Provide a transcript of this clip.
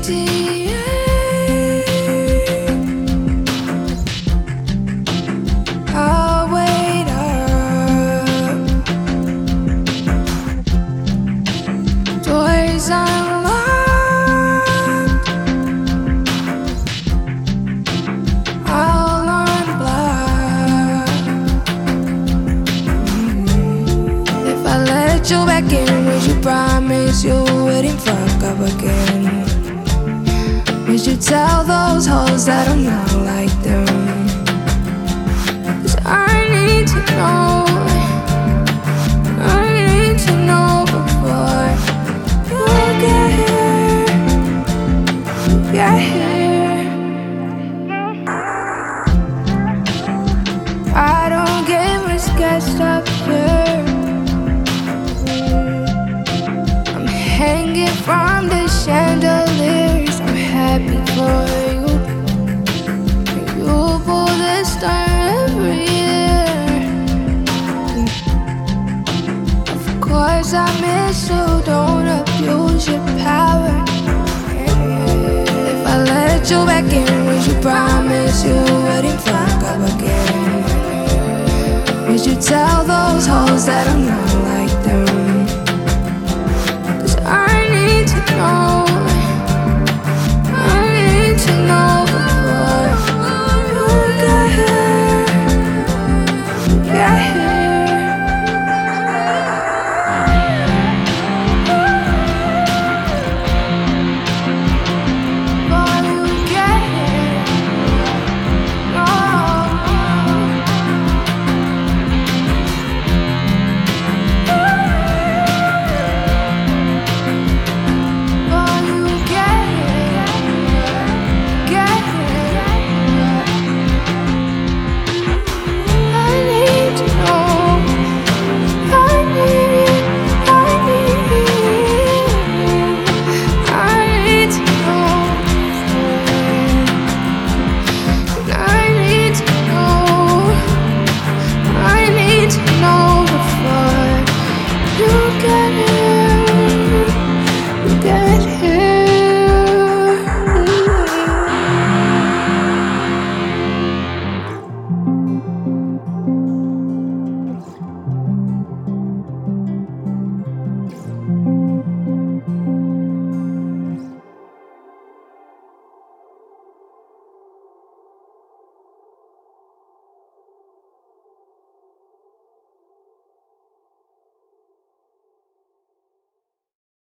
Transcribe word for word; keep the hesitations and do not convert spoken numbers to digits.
I'll wait up. Doors unlocked. I'll unblock. If I let you back in, would you promise you wouldn't fuck up again? Would you tell those hoes that I'm not like them? 'Cause I need to know, I need to know before you get here, you get here. I don't get much gassed up here. I'm hanging from the chandeliers. I'm happy for you. You pull the star every year. Of course I miss you. Don't abuse your power. If I let you back in, would you promise you wouldn't fuck up again? Would you tell those hoes that I'm not